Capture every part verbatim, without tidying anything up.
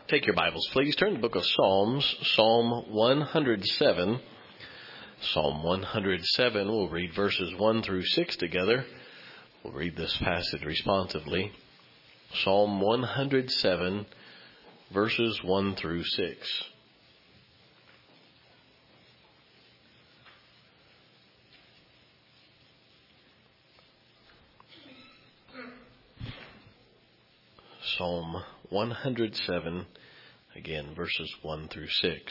Take your Bibles, please. Turn to the book of Psalms, Psalm one hundred seven. Psalm one hundred seven, we'll read verses one through six together. We'll read this passage responsively. Psalm one hundred seven, verses one through six. Psalm one hundred seven, again, verses one through six.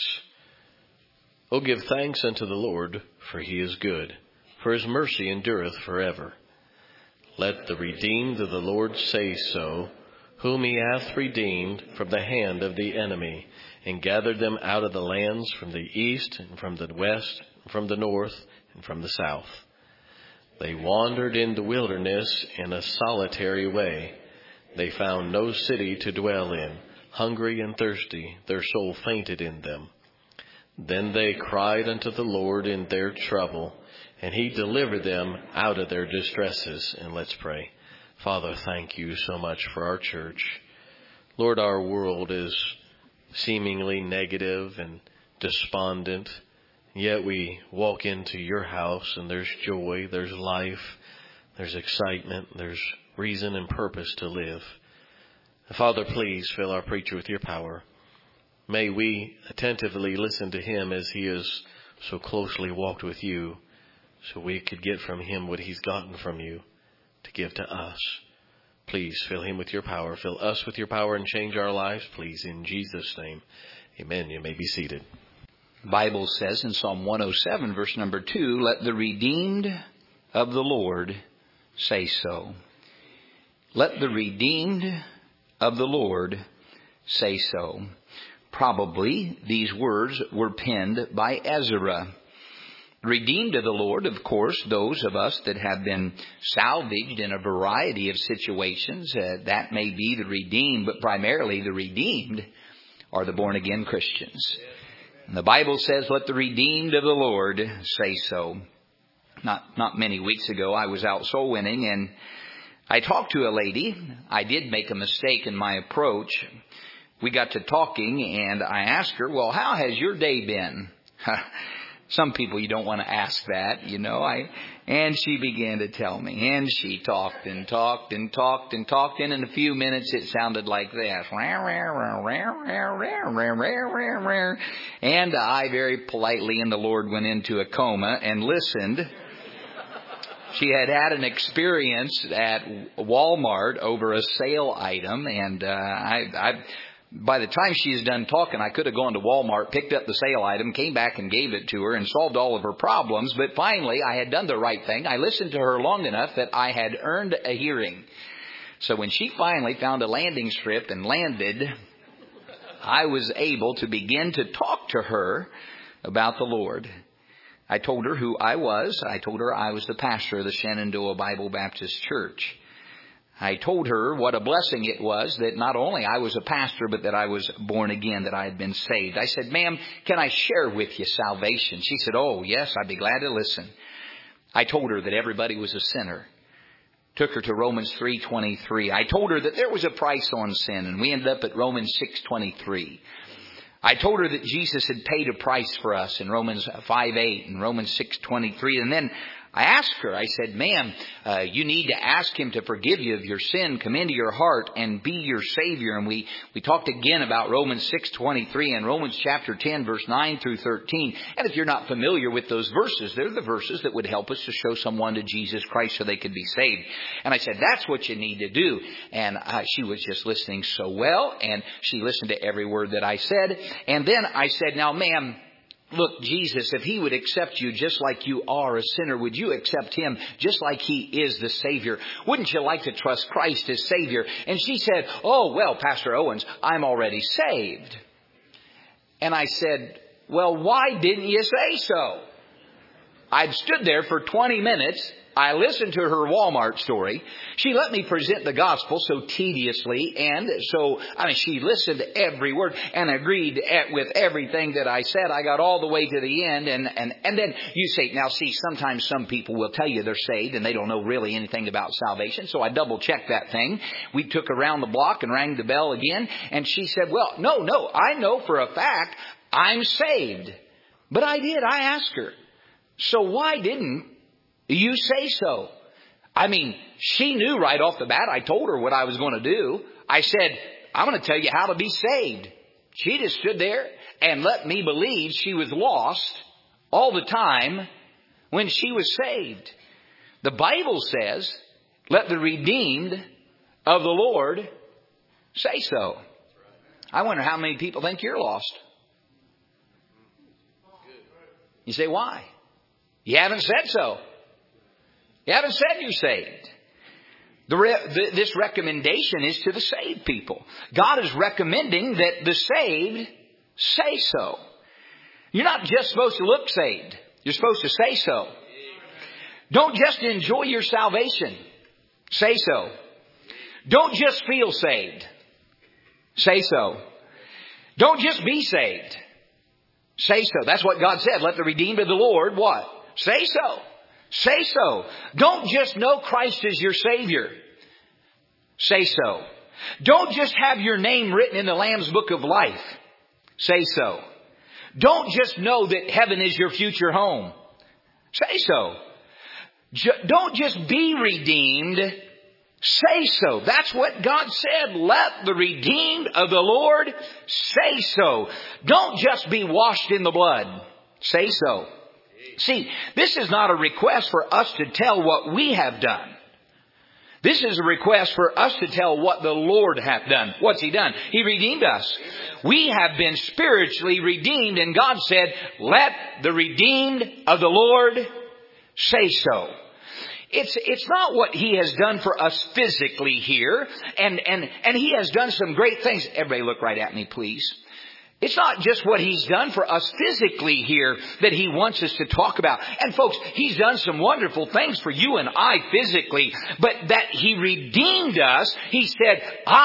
O give thanks unto the Lord, for he is good, for his mercy endureth forever. Let the redeemed of the Lord say so, whom he hath redeemed from the hand of the enemy, and gathered them out of the lands from the east, and from the west, and from the north, and from the south. They wandered in the wilderness in a solitary way. They found no city to dwell in. Hungry and thirsty, their soul fainted in them. Then they cried unto the Lord in their trouble, and he delivered them out of their distresses. And let's pray. Father, thank you so much for our church. Lord, our world is seemingly negative and despondent, yet we walk into your house and there's joy, there's life, there's excitement, there's reason and purpose to live. Father, please fill our preacher with your power. May we attentively listen to him as he has so closely walked with you, so we could get from him what he's gotten from you to give to us. Please fill him with your power. Fill us with your power and change our lives, please, in Jesus' name. Amen. You may be seated. The Bible says in Psalm one oh seven, verse number two, let the redeemed of the Lord say so. Let the redeemed of the Lord say so. Probably these words were penned by Ezra. Redeemed of the Lord, of course, those of us that have been salvaged in a variety of situations, uh, that may be the redeemed, but primarily the redeemed are the born-again Christians. And the Bible says, let the redeemed of the Lord say so. Not, not many weeks ago, I was out soul winning, and I talked to a lady. I did make a mistake in my approach. We got to talking, and I asked her, well, how has your day been? Some people you don't want to ask that, you know. I And she began to tell me. And she talked and talked and talked and talked. And in a few minutes it sounded like this. And I very politely in the Lord went into a coma and listened. She had had an experience at Walmart over a sale item. And uh, I... I By the time she's done talking, I could have gone to Walmart, picked up the sale item, came back and gave it to her and solved all of her problems. But finally, I had done the right thing. I listened to her long enough that I had earned a hearing. So when she finally found a landing strip and landed, I was able to begin to talk to her about the Lord. I told her who I was. I told her I was the pastor of the Shenandoah Bible Baptist Church. I told her what a blessing it was that not only I was a pastor, but that I was born again, that I had been saved. I said, ma'am, can I share with you salvation? She said, oh, yes, I'd be glad to listen. I told her that everybody was a sinner. Took her to Romans three twenty-three. I told her that there was a price on sin, and we ended up at Romans six twenty-three. I told her that Jesus had paid a price for us in Romans five eight and Romans six twenty-three. And then I asked her, I said, ma'am, uh, you need to ask him to forgive you of your sin, come into your heart and be your Savior. And we, we talked again about Romans six twenty-three and Romans chapter ten, verse nine through thirteen. And if you're not familiar with those verses, they're the verses that would help us to show someone to Jesus Christ so they could be saved. And I said, that's what you need to do. And uh, she was just listening so well, and she listened to every word that I said. And then I said, now, ma'am, look, Jesus, if he would accept you just like you are a sinner, would you accept him just like he is the Savior? Wouldn't you like to trust Christ as Savior? And she said, oh, well, Pastor Owens, I'm already saved. And I said, well, why didn't you say so? I'd stood there for twenty minutes. I listened to her Walmart story. She let me present the gospel so tediously, and so, I mean, she listened to every word and agreed with everything that I said. I got all the way to the end, and, and, and then you say, now see, sometimes some people will tell you they're saved and they don't know really anything about salvation, so I double-checked that thing. We took around the block and rang the bell again, and she said, well, no, no, I know for a fact I'm saved. But I did, I asked her, so why didn't you say so? I mean, she knew right off the bat. I told her what I was going to do. I said, I'm going to tell you how to be saved. She just stood there and let me believe she was lost all the time when she was saved. The Bible says, let the redeemed of the Lord say so. I wonder how many people think you're lost. You say, why? You haven't said so. You haven't said you're saved. The re- the, this recommendation is to the saved people. God is recommending that the saved say so. You're not just supposed to look saved. You're supposed to say so. Don't just enjoy your salvation. Say so. Don't just feel saved. Say so. Don't just be saved. Say so. That's what God said. Let the redeemed of the Lord, what? Say so. Say so. Don't just know Christ as your Savior. Say so. Don't just have your name written in the Lamb's Book of Life. Say so. Don't just know that heaven is your future home. Say so. Don't just be redeemed. Say so. That's what God said. Let the redeemed of the Lord say so. Don't just be washed in the blood. Say so. See, this is not a request for us to tell what we have done. This is a request for us to tell what the Lord hath done. What's He done? He redeemed us. We have been spiritually redeemed, and God said, let the redeemed of the Lord say so. It's, it's not what He has done for us physically here, and, and, and He has done some great things. Everybody look right at me, please. It's not just what He's done for us physically here that He wants us to talk about. And folks, He's done some wonderful things for you and I physically, but that He redeemed us. He said,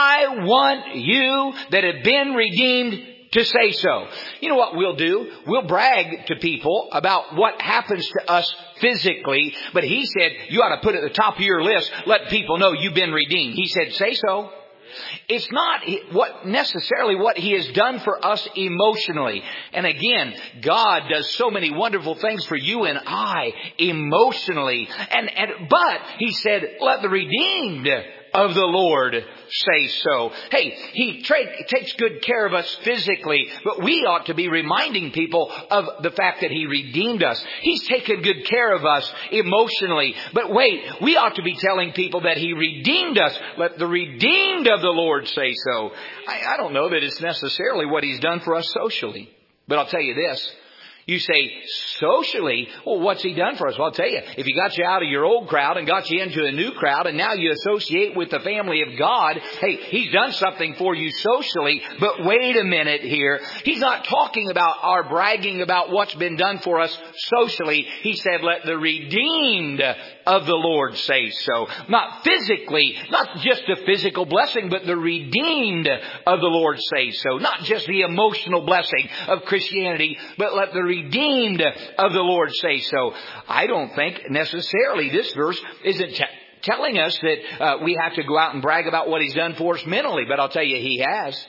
I want you that have been redeemed to say so. You know what we'll do? We'll brag to people about what happens to us physically, but He said, you ought to put at the top of your list, let people know you've been redeemed. He said, say so. It's not what necessarily what He has done for us emotionally. And again, God does so many wonderful things for you and I emotionally. And, and but He said, let the redeemed of the Lord say so. Hey, He tra- takes good care of us physically, but we ought to be reminding people of the fact that He redeemed us. He's taken good care of us emotionally, but wait, we ought to be telling people that He redeemed us. Let the redeemed of the Lord say so. I, I don't know that it's necessarily what He's done for us socially, but I'll tell you this. You say, socially, well, what's He done for us? Well, I'll tell you, if He got you out of your old crowd and got you into a new crowd and now you associate with the family of God, hey, He's done something for you socially. But wait a minute here. He's not talking about our bragging about what's been done for us socially. He said, let the redeemed of the Lord say so. Not physically, not just a physical blessing, but the redeemed of the Lord say so. Not just the emotional blessing of Christianity, but let the redeemed of the Lord say so. I don't think necessarily this verse isn't t- telling us that uh, we have to go out and brag about what He's done for us mentally, but I'll tell you, He has.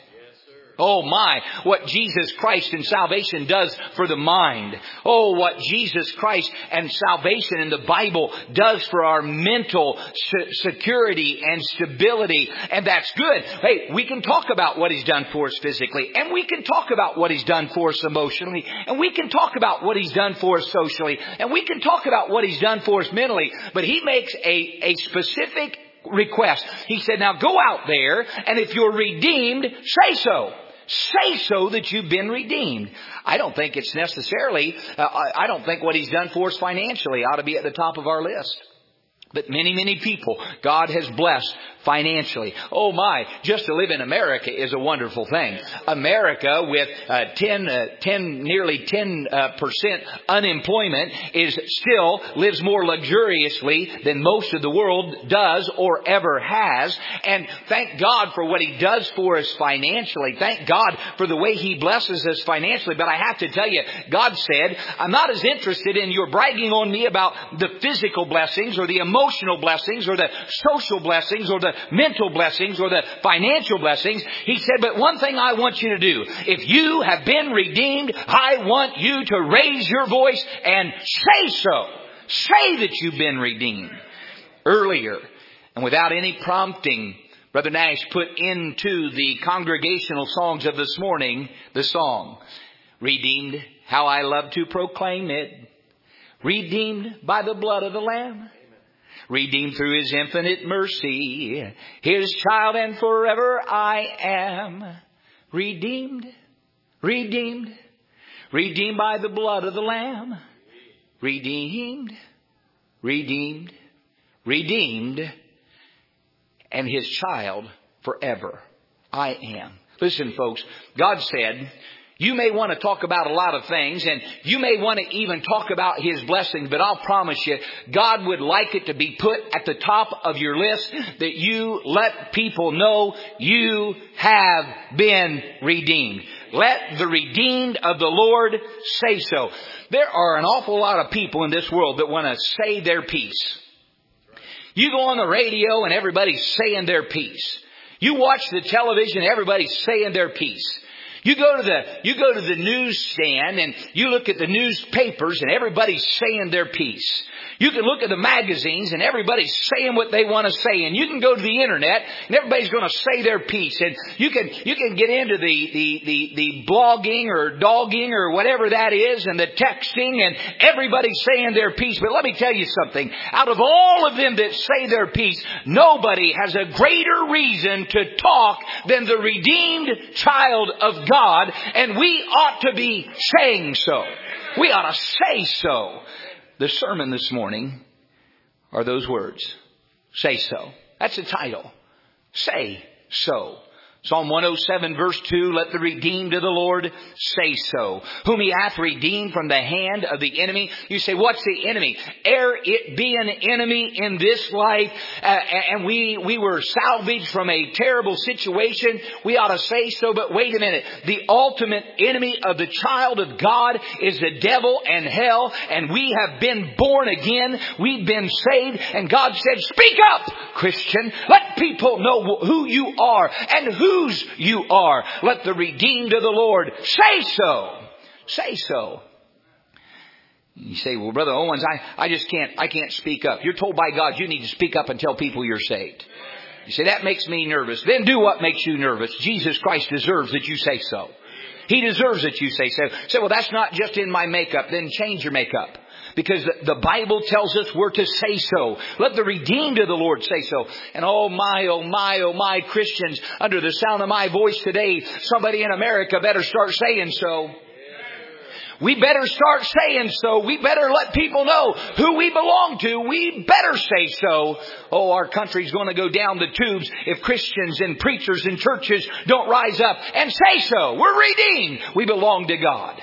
Oh my, what Jesus Christ and salvation does for the mind. Oh, what Jesus Christ and salvation in the Bible does for our mental se- security and stability. And that's good. Hey, we can talk about what He's done for us physically. And we can talk about what He's done for us emotionally. And we can talk about what He's done for us socially. And we can talk about what He's done for us mentally. But He makes a, a specific request. He said, now go out there, and if you're redeemed, say so. Say so that you've been redeemed. I don't think it's necessarily, uh, I don't think what He's done for us financially ought to be at the top of our list. But many, many people God has blessed financially. Oh my, just to live in America is a wonderful thing. America with uh, ten, uh, ten, nearly ten uh, percent unemployment is still lives more luxuriously than most of the world does or ever has. And thank God for what He does for us financially. Thank God for the way He blesses us financially. But I have to tell you, God said, I'm not as interested in your bragging on me about the physical blessings or the emotional blessings or the social blessings or the mental blessings or the financial blessings. He said, but one thing I want you to do, if you have been redeemed, I want you to raise your voice and say so. Say that you've been redeemed. Earlier, and without any prompting, Brother Nash put into the congregational songs of this morning the song, Redeemed, how I love to proclaim it. Redeemed by the blood of the Lamb. Redeemed through His infinite mercy, His child and forever I am. Redeemed, redeemed, redeemed by the blood of the Lamb. Redeemed, redeemed, redeemed, and His child forever I am. Listen, folks, God said, you may want to talk about a lot of things, and you may want to even talk about His blessing, but I'll promise you, God would like it to be put at the top of your list that you let people know you have been redeemed. Let the redeemed of the Lord say so. There are an awful lot of people in this world that want to say their piece. You go on the radio and everybody's saying their piece. You watch the television, everybody's saying their piece. You go to the, you go to the newsstand and you look at the newspapers and everybody's saying their piece. You can look at the magazines and everybody's saying what they want to say. And you can go to the internet and everybody's going to say their piece. And you can, you can get into the, the, the, the blogging or dogging or whatever that is and the texting and everybody's saying their piece. But let me tell you something. Out of all of them that say their piece, nobody has a greater reason to talk than the redeemed child of God. And we ought to be saying so. We ought to say so. The sermon this morning are those words. Say so. That's the title. Say so. Psalm one oh seven verse two, let the redeemed of the Lord say so. Whom He hath redeemed from the hand of the enemy. You say, what's the enemy? Ere it be an enemy in this life, uh, and we, we were salvaged from a terrible situation, we ought to say so. But wait a minute. The ultimate enemy of the child of God is the devil and hell, and we have been born again. We've been saved, and God said, speak up, Christian. Let people know who you are and who whose you are. Let the redeemed of the Lord say so. Say so. You say, well, Brother Owens, I, I just can't, I can't speak up. You're told by God you need to speak up and tell people you're saved. You say, that makes me nervous. Then do what makes you nervous. Jesus Christ deserves that you say so. He deserves that you say so. Say, well, that's not just in my makeup. Then change your makeup. Because the Bible tells us we're to say so. Let the redeemed of the Lord say so. And oh my, oh my, oh my, Christians, under the sound of my voice today, somebody in America better start saying so. We better start saying so. We better let people know who we belong to. We better say so. Oh, our country's going to go down the tubes if Christians and preachers and churches don't rise up and say so. We're redeemed. We belong to God.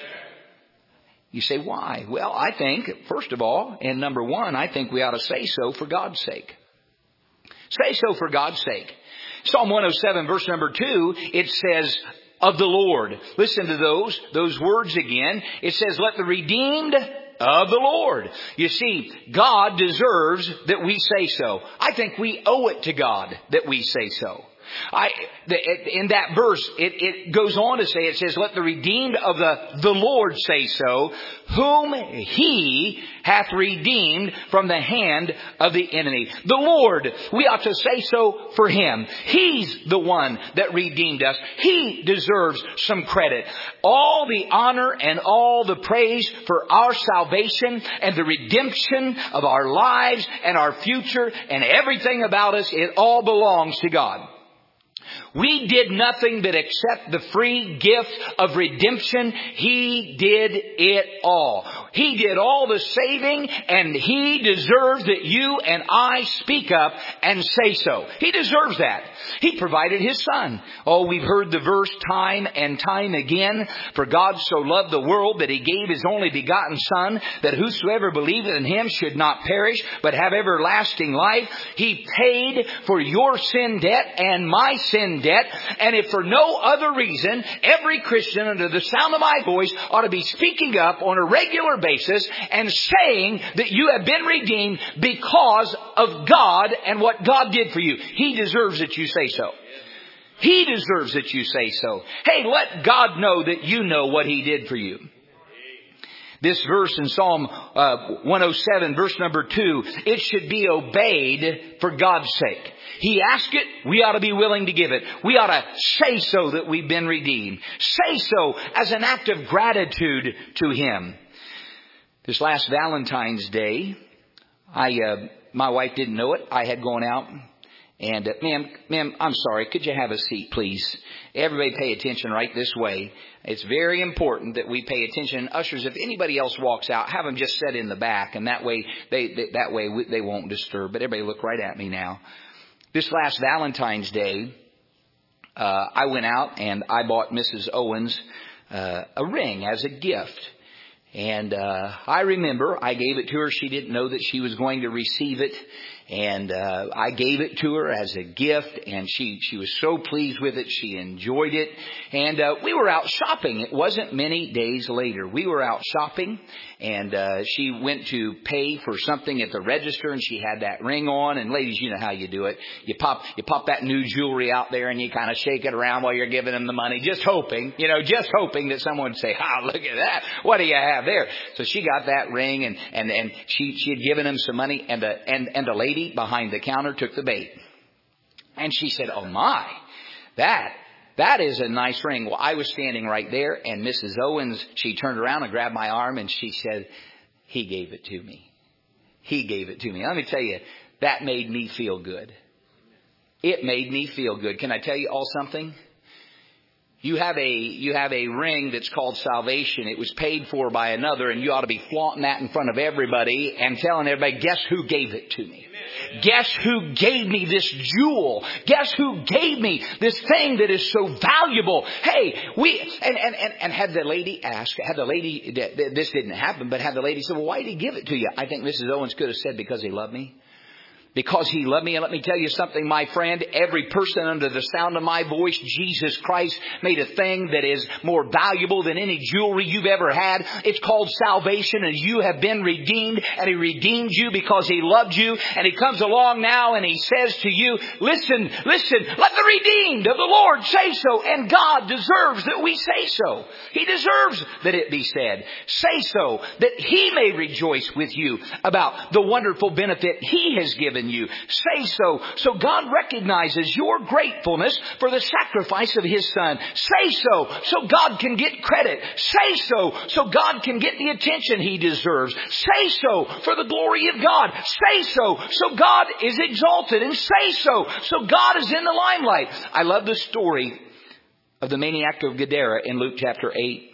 You say, why? Well, I think, first of all, and number one, I think we ought to say so for God's sake. Say so for God's sake. Psalm one oh seven, verse number two, it says, of the Lord. Listen to those, those words again. It says, let the redeemed of the Lord. You see, God deserves that we say so. I think we owe it to God that we say so. I, in that verse, it, it goes on to say, it says, let the redeemed of the, the Lord say so, whom He hath redeemed from the hand of the enemy. The Lord, we ought to say so for Him. He's the one that redeemed us. He deserves some credit. All the honor and all the praise for our salvation and the redemption of our lives and our future and everything about us, it all belongs to God. We did nothing but accept the free gift of redemption. He did it all. He did all the saving, and He deserves that you and I speak up and say so. He deserves that. He provided His Son. Oh, we've heard the verse time and time again. For God so loved the world that He gave His only begotten Son, that whosoever believeth in Him should not perish, but have everlasting life. He paid for your sin debt and my sin debt. And if for no other reason, every Christian under the sound of my voice ought to be speaking up on a regular basis and saying that you have been redeemed because of God and what God did for you. He deserves that you say so. He deserves that you say so. Hey, let God know that you know what He did for you. This verse in Psalm uh, one oh seven, verse number two, it should be obeyed for God's sake. He asked it, we ought to be willing to give it. We ought to say so that we've been redeemed. Say so as an act of gratitude to Him. This last Valentine's Day, I, uh, my wife didn't know it. I had gone out. And, uh, ma'am, ma'am, I'm sorry. Could you have a seat, please? Everybody pay attention right this way. It's very important that we pay attention. Ushers, if anybody else walks out, have them just sit in the back. And that way, they, they that way they won't disturb. But everybody look right at me now. This last Valentine's Day, uh, I went out and I bought Missus Owens uh, a ring as a gift. And uh, I remember I gave it to her. She didn't know that she was going to receive it. And uh, I gave it to her as a gift, and she, she was so pleased with it. She enjoyed it. And uh, we were out shopping. It wasn't many days later. We were out shopping, and uh, she went to pay for something at the register, and she had that ring on. And ladies, you know how you do it. You pop you pop that new jewelry out there, and you kind of shake it around while you're giving them the money, just hoping, you know, just hoping that someone would say, "Ah, look at that. What do you have there?" So she got that ring, and and and she she had given him some money, and the and and the lady behind the counter took the bait. And she said, "Oh my, that, that is a nice ring." Well, I was standing right there, and Missus Owens, she turned around and grabbed my arm, and she said, "He gave it to me. He gave it to me." Let me tell you, that made me feel good. It made me feel good. Can I tell you all something? You have a, you have a ring that's called salvation. It was paid for by another, and you ought to be flaunting that in front of everybody and telling everybody, guess who gave it to me? Guess who gave me this jewel? Guess who gave me this thing that is so valuable? Hey, we, and, and, and, and had the lady ask, had the lady, this didn't happen, but had the lady said, "Well, why did He give it to you?" I think Missus Owens could have said, "Because He loved me." Because He loved me. And let me tell you something, my friend. Every person under the sound of my voice, Jesus Christ made a thing that is more valuable than any jewelry you've ever had. It's called salvation, and you have been redeemed. And He redeemed you because He loved you. And He comes along now and He says to you, listen, listen, let the redeemed of the Lord say so. And God deserves that we say so. He deserves that it be said. Say so that He may rejoice with you about the wonderful benefit He has given you. Say so, so God recognizes your gratefulness for the sacrifice of His Son. Say so, so God can get credit. Say so, so God can get the attention He deserves. Say so, for the glory of God. Say so, so God is exalted. And say so, so God is in the limelight. I love the story of the maniac of Gadara in Luke chapter eight.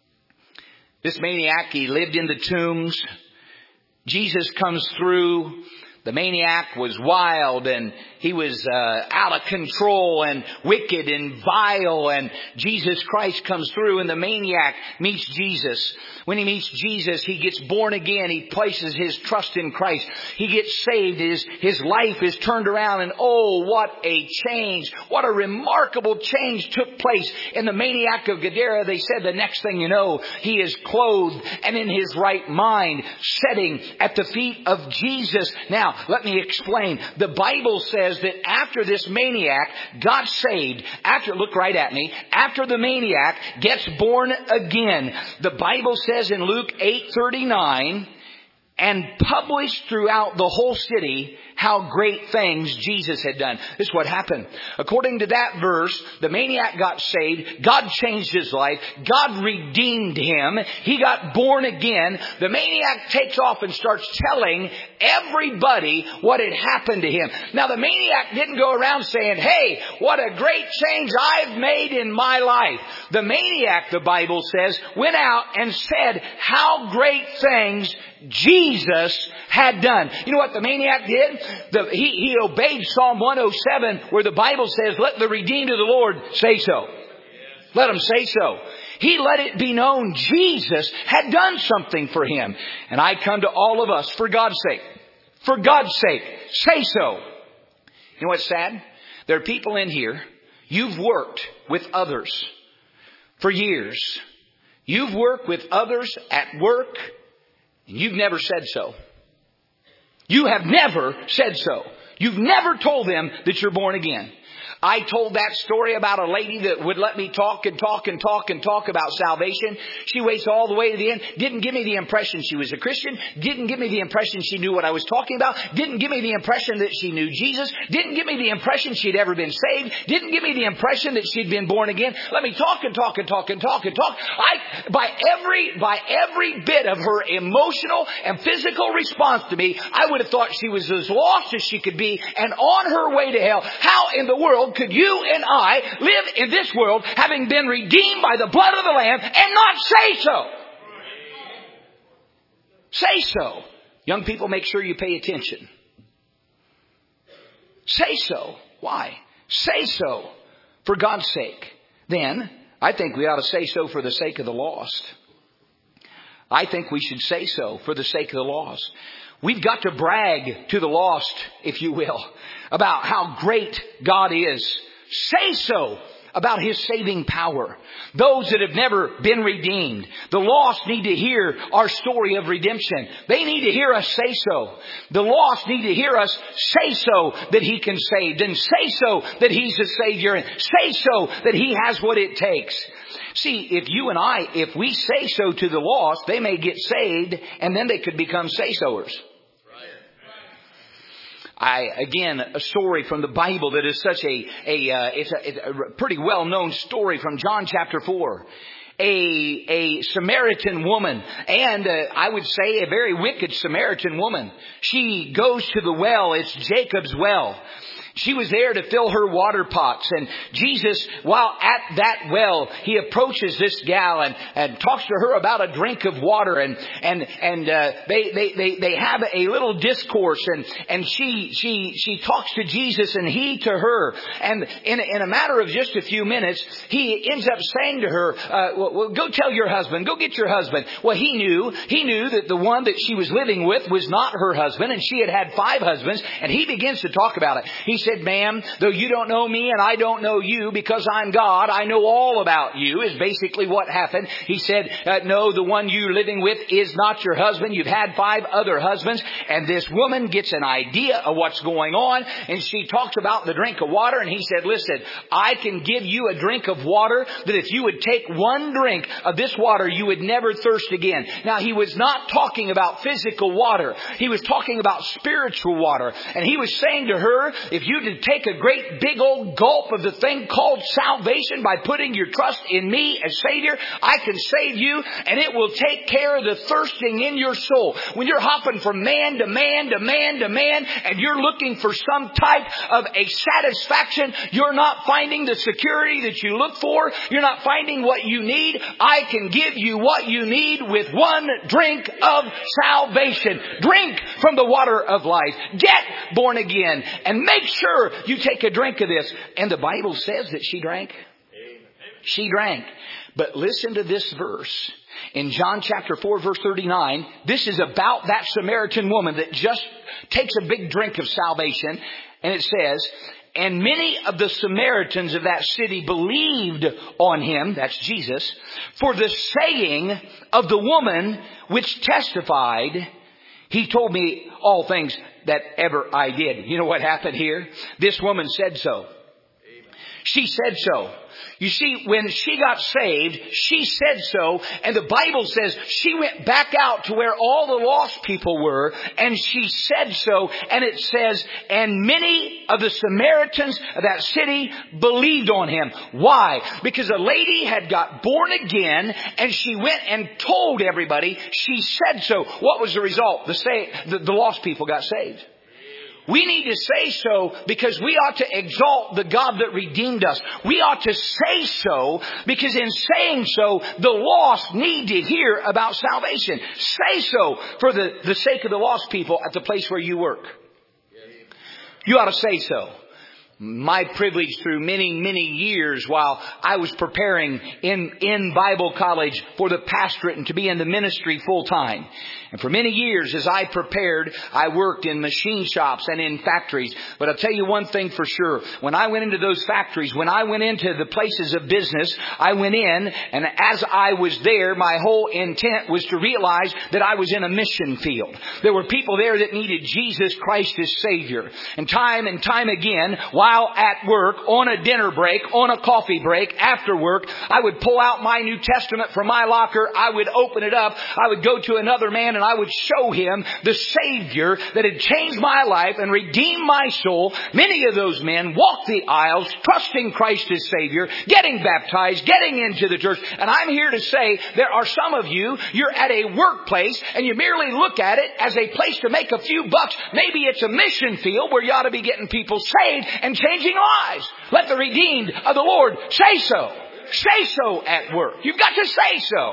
This maniac, he lived in the tombs. Jesus comes through. The maniac was wild, and he was uh, out of control and wicked and vile. And Jesus Christ comes through, and the maniac meets Jesus. When he meets Jesus, he gets born again. He places his trust in Christ. He gets saved. His, his life is turned around. And oh, what a change. What a remarkable change took place in the maniac of Gadara. They said the next thing you know, he is clothed and in his right mind, sitting at the feet of Jesus. Now, let me explain. The Bible says that after this maniac got saved, after, look right at me, after the maniac gets born again, the Bible says in Luke eight thirty-nine, and published throughout the whole city how great things Jesus had done. This is what happened. According to that verse, the maniac got saved. God changed his life. God redeemed him. He got born again. The maniac takes off and starts telling everybody what had happened to him. Now, the maniac didn't go around saying, hey, what a great change I've made in my life. The maniac, the Bible says, went out and said how great things Jesus had done. You know what the maniac did? The, he, he obeyed Psalm one oh seven, where the Bible says, let the redeemed of the Lord say so. Let him say so. He let it be known Jesus had done something for him. And I come to all of us, for God's sake, for God's sake, say so. You know what's sad? There are people in here, you've worked with others for years. You've worked with others at work, and you've never said so. You have never said so. You've never told them that you're born again. I told that story about a lady that would let me talk and talk and talk and talk about salvation. She waits all the way to the end. Didn't give me the impression she was a Christian. Didn't give me the impression she knew what I was talking about. Didn't give me the impression that she knew Jesus. Didn't give me the impression she'd ever been saved. Didn't give me the impression that she'd been born again. Let me talk and talk and talk and talk and talk. I, by every, by every bit of her emotional and physical response to me, I would have thought she was as lost as she could be and on her way to hell. How in the world could you and I live in this world having been redeemed by the blood of the Lamb and not say so? Say so. Young people, make sure you pay attention. Say so. Why? Say so for God's sake. Then, I think we ought to say so for the sake of the lost. I think we should say so for the sake of the lost. We've got to brag to the lost, if you will, about how great God is. Say so about His saving power. Those that have never been redeemed, the lost need to hear our story of redemption. They need to hear us say so. The lost need to hear us say so that He can save, and say so that He's a Savior, and say so that He has what it takes. See, if you and I, if we say so to the lost, they may get saved, and then they could become say-soers. I, again, a story from the Bible that is such a, a, uh, it's a, it's a pretty well-known story from John chapter four. A, a Samaritan woman, and uh, I would say a very wicked Samaritan woman. She goes to the well. It's Jacob's well. She was there to fill her water pots. And Jesus, while at that well, He approaches this gal and, and talks to her about a drink of water. And, and, and, uh, they, they, they, they have a little discourse, and, and she, she, she talks to Jesus and he to her. And in, in a matter of just a few minutes, he ends up saying to her, uh, well, well, go tell your husband, go get your husband. Well, he knew, he knew that the one that she was living with was not her husband, and she had had five husbands. And he begins to talk about it. He said, ma'am, though you don't know me and I don't know you, because I'm God, I know all about you, is basically what happened. He said, uh, no, the one you're living with is not your husband. You've had five other husbands. And this woman gets an idea of what's going on, and she talks about the drink of water. And he said, listen, I can give you a drink of water that if you would take one drink of this water, you would never thirst again. Now, he was not talking about physical water. He was talking about spiritual water. And he was saying to her, if you did take a great big old gulp of the thing called salvation by putting your trust in me as Savior, I can save you, and it will take care of the thirsting in your soul. When you're hopping from man to man to man to man, and you're looking for some type of a satisfaction, you're not finding the security that you look for. You're not finding what you need. I can give you what you need with one drink of salvation. Drink from the water of life. Get born again, and make sure you take a drink of this. And the Bible says that she drank. She drank. But listen to this verse. In John chapter four, verse thirty-nine, this is about that Samaritan woman that just takes a big drink of salvation. And it says, and many of the Samaritans of that city believed on Him, that's Jesus, for the saying of the woman which testified, He told me all things that ever I did. You know what happened here? This woman said so. She said so. You see, when she got saved, she said so, and the Bible says she went back out to where all the lost people were, and she said so, and it says, and many of the Samaritans of that city believed on him. Why? Because a lady had got born again, and she went and told everybody. She said so. What was the result? The, sa- the, the lost people got saved. We need to say so because we ought to exalt the God that redeemed us. We ought to say so because in saying so, the lost need to hear about salvation. Say so for the, the sake of the lost people at the place where you work. You ought to say so. My privilege through many, many years while I was preparing in, in Bible college for the pastorate and to be in the ministry full time. And for many years as I prepared, I worked in machine shops and in factories. But I'll tell you one thing for sure. When I went into those factories, when I went into the places of business, I went in, and as I was there, my whole intent was to realize that I was in a mission field. There were people there that needed Jesus Christ as Savior. And time and time again, while at work, on a dinner break, on a coffee break, after work, I would pull out my New Testament from my locker. I would open it up. I would go to another man and I would show him the Savior that had changed my life and redeemed my soul. Many of those men walked the aisles, trusting Christ as Savior, getting baptized, getting into the church. And I'm here to say there are some of you, you're at a workplace and you merely look at it as a place to make a few bucks. Maybe it's a mission field where you ought to be getting people saved and changing lives. Let the redeemed of the Lord say so. Say so at work. You've got to say so.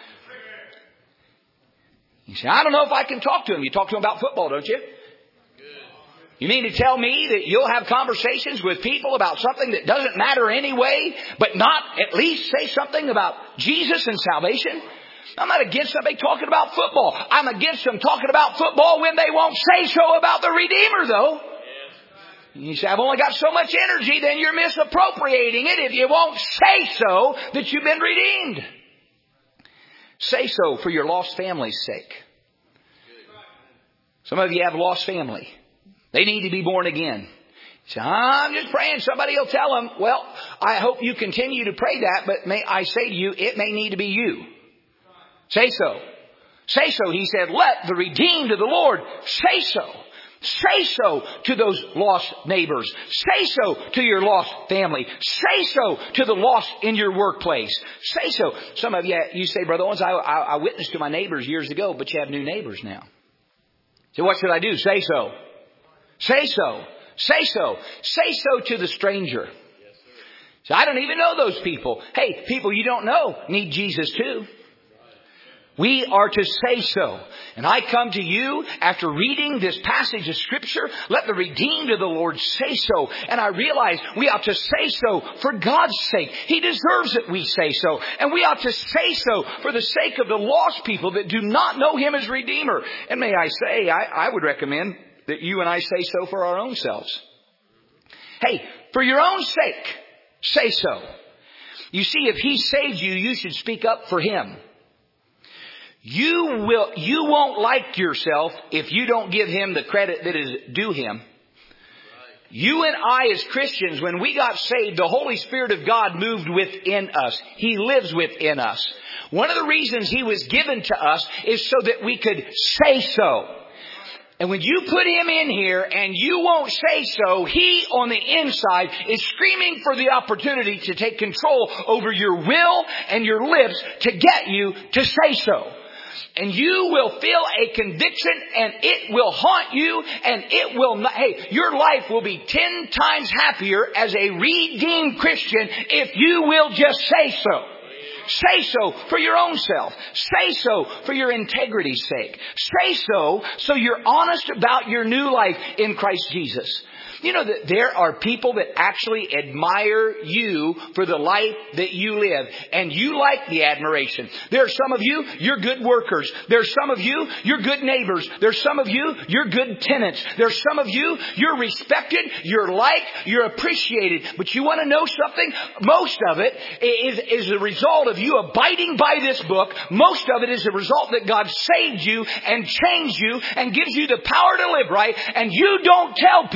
You say, I don't know if I can talk to him. You talk to him about football, don't you? You mean to tell me that you'll have conversations with people about something that doesn't matter anyway, but not at least say something about Jesus and salvation? I'm not against somebody talking about football. I'm against them talking about football when they won't say so about the Redeemer, though. You say, I've only got so much energy, then you're misappropriating it if you won't say so that you've been redeemed. Say so for your lost family's sake. Some of you have lost family. They need to be born again. You say, I'm just praying somebody will tell them. Well, I hope you continue to pray that, but may I say to you, it may need to be you. Say so. Say so. He said, let the redeemed of the Lord say so. Say so to those lost neighbors. Say so to your lost family. Say so to the lost in your workplace. Say so. Some of you, you say, Brother Owens, I, I, I witnessed to my neighbors years ago, but you have new neighbors now. So what should I do? Say so. Say so. Say so. Say so to the stranger. So I don't even know those people. Hey, people you don't know need Jesus too. We are to say so. And I come to you after reading this passage of Scripture. Let the redeemed of the Lord say so. And I realize we ought to say so for God's sake. He deserves that we say so. And we ought to say so for the sake of the lost people that do not know Him as Redeemer. And may I say, I, I would recommend that you and I say so for our own selves. Hey, for your own sake, say so. You see, if He saved you, you should speak up for Him. You will, you won't like yourself if you don't give Him the credit that is due Him. You and I as Christians, when we got saved, the Holy Spirit of God moved within us. He lives within us. One of the reasons He was given to us is so that we could say so. And when you put Him in here and you won't say so, He on the inside is screaming for the opportunity to take control over your will and your lips to get you to say so. And you will feel a conviction and it will haunt you and it will not, hey, your life will be ten times happier as a redeemed Christian if you will just say so. Say so for your own self. Say so for your integrity's sake. Say so so you're honest about your new life in Christ Jesus. You know that there are people that actually admire you for the life that you live. And you like the admiration. There are some of you, you're good workers. There's some of you, you're good neighbors. There's some of you, you're good tenants. There's some of you, you're respected, you're liked, you're appreciated. But you want to know something? Most of it is, is a result of you abiding by this book. Most of it is a result that God saved you and changed you and gives you the power to live right. And you don't tell people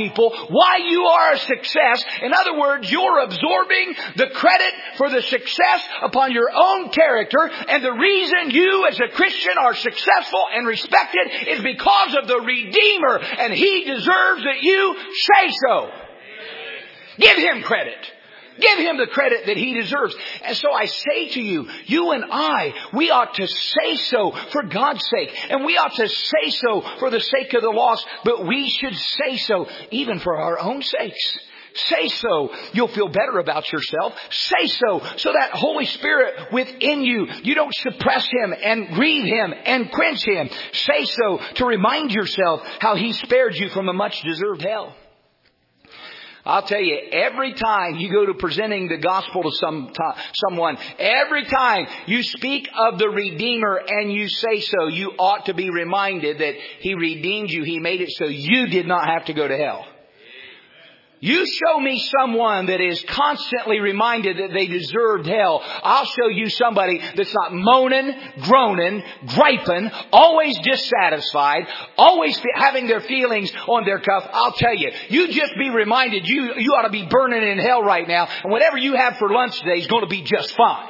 why you are a success. In other words, you're absorbing the credit for the success upon your own character. And the reason you as a Christian are successful and respected is because of the Redeemer. And He deserves that you say so. Give Him credit. Give Him the credit that He deserves. And so I say to you, you and I, we ought to say so for God's sake. And we ought to say so for the sake of the lost. But we should say so even for our own sakes. Say so. You'll feel better about yourself. Say so. So that Holy Spirit within you, you don't suppress Him and grieve Him and quench Him. Say so to remind yourself how He spared you from a much deserved hell. I'll tell you, every time you go to presenting the gospel to some someone, every time you speak of the Redeemer and you say so, you ought to be reminded that He redeemed you. He made it so you did not have to go to hell. You show me someone that is constantly reminded that they deserved hell. I'll show you somebody that's not moaning, groaning, griping, always dissatisfied, always having their feelings on their cuff. I'll tell you, you just be reminded you, you ought to be burning in hell right now. And whatever you have for lunch today is going to be just fine.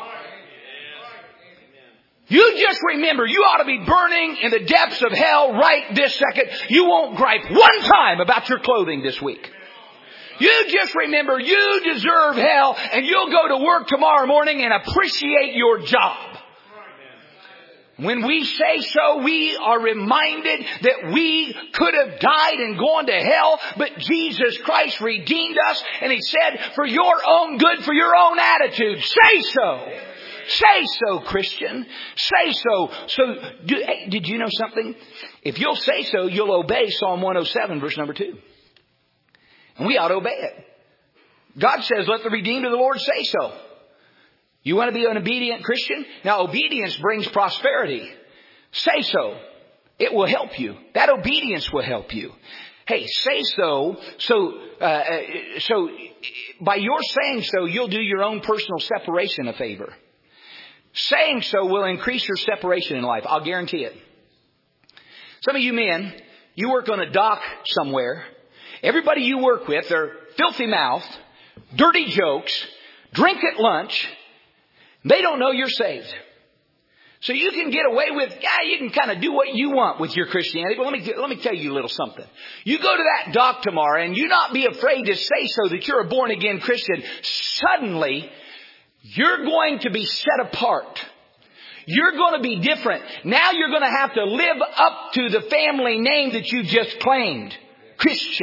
You just remember, you ought to be burning in the depths of hell right this second. You won't gripe one time about your clothing this week. You just remember you deserve hell, and you'll go to work tomorrow morning and appreciate your job. When we say so, we are reminded that we could have died and gone to hell, but Jesus Christ redeemed us, and He said, for your own good, for your own attitude, say so. Say so, Christian. Say so. So, do, hey, did you know something? If you'll say so, you'll obey Psalm one oh seven, verse number two. And we ought to obey it. God says, let the redeemed of the Lord say so. You want to be an obedient Christian? Now, obedience brings prosperity. Say so. It will help you. That obedience will help you. Hey, say so. So, uh, so by your saying so, you'll do your own personal separation a favor. Saying so will increase your separation in life. I'll guarantee it. Some of you men, you work on a dock somewhere. Everybody you work with, they're filthy-mouthed, dirty jokes, drink at lunch. They don't know you're saved. So you can get away with, yeah, you can kind of do what you want with your Christianity. But let me, let me tell you a little something. You go to that dock tomorrow and you not be afraid to say so that you're a born-again Christian. Suddenly, you're going to be set apart. You're going to be different. Now you're going to have to live up to the family name that you just claimed. Christian.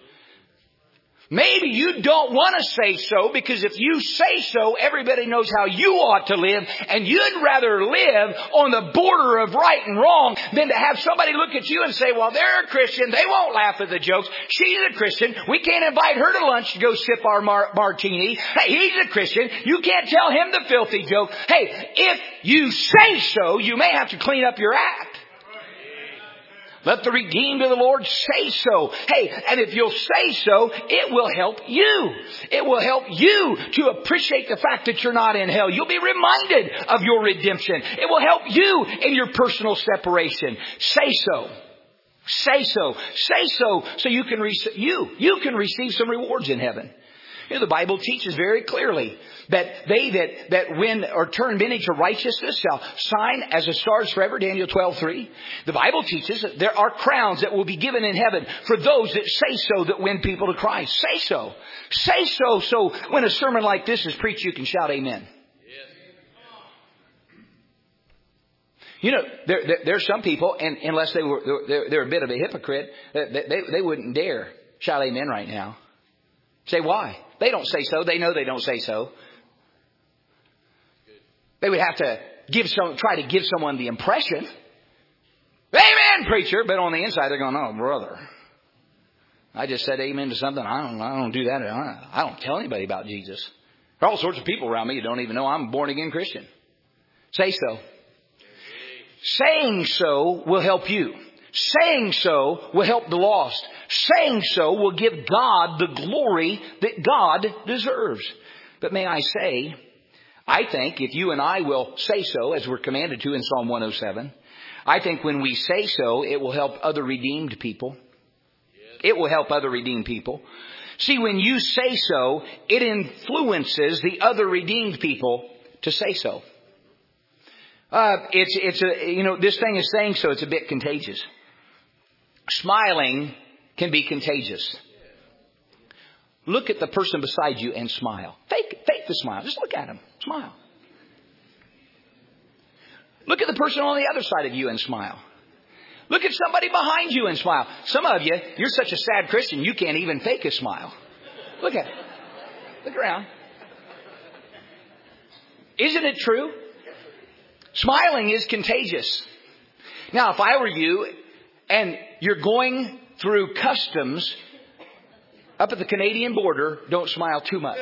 Maybe you don't want to say so, because if you say so, everybody knows how you ought to live, and you'd rather live on the border of right and wrong than to have somebody look at you and say, well, they're a Christian. They won't laugh at the jokes. She's a Christian. We can't invite her to lunch to go sip our mar- martini. Hey, he's a Christian. You can't tell him the filthy joke. Hey, if you say so, you may have to clean up your act. Let the redeemed of the Lord say so. Hey, and if you'll say so, it will help you. It will help you to appreciate the fact that you're not in hell. You'll be reminded of your redemption. It will help you in your personal separation. Say so. Say so. Say so so you can, rec- you, you can receive some rewards in heaven. You know, the Bible teaches very clearly that they that, that win or turn many to righteousness shall shine as the stars forever, Daniel twelve three. The Bible teaches that there are crowns that will be given in heaven for those that say so, that win people to Christ. Say so. Say so, so when a sermon like this is preached, you can shout amen. You know, there, there, there are some people, and unless they were they're, they're a bit of a hypocrite, they, they, they wouldn't dare shout amen right now. Say, why? They don't say so. They know they don't say so. They would have to give some, try to give someone the impression, amen, preacher. But on the inside, they're going, oh, brother, I just said amen to something. I don't, I don't do that. I don't tell anybody about Jesus. There are all sorts of people around me who don't even know I'm a born again Christian. Say so. Saying so will help you. Saying so will help the lost. Saying so will give God the glory that God deserves. But may I say, I think if you and I will say so, as we're commanded to in Psalm one oh seven, I think when we say so, it will help other redeemed people. it will help other redeemed people. See, when you say so, it influences the other redeemed people to say so. Uh, it's, it's a, you know, this thing is saying so, it's a bit contagious. Smiling can be contagious. Look at the person beside you and smile. Fake, fake the smile. Just look at him. Smile. Look at the person on the other side of you and smile. Look at somebody behind you and smile. Some of you, you're such a sad Christian, you can't even fake a smile. Look at it. Look around. Isn't it true? Smiling is contagious. Now, if I were you and you're going through customs up at the Canadian border, don't smile too much.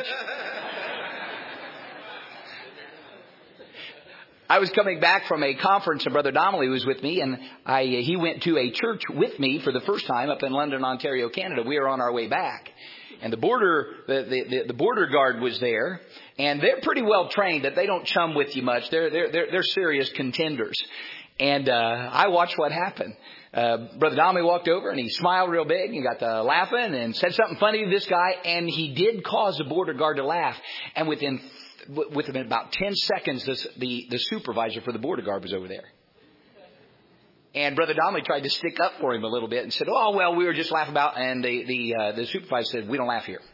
I was coming back from a conference, and Brother Donnelly was with me, and I, he went to a church with me for the first time up in London, Ontario, Canada. We were on our way back. And the border, the, the, the border guard was there, and they're pretty well trained that they don't chum with you much. They're, they're, they're, they're serious contenders. And, uh, I watched what happened. Uh, Brother Donnelly walked over and he smiled real big and got to laughing and said something funny to this guy. And he did cause the border guard to laugh. And within, within about ten seconds, this, the, the supervisor for the border guard was over there. And Brother Donnelly tried to stick up for him a little bit and said, oh, well, we were just laughing about. And the, the, uh, the supervisor said, we don't laugh here.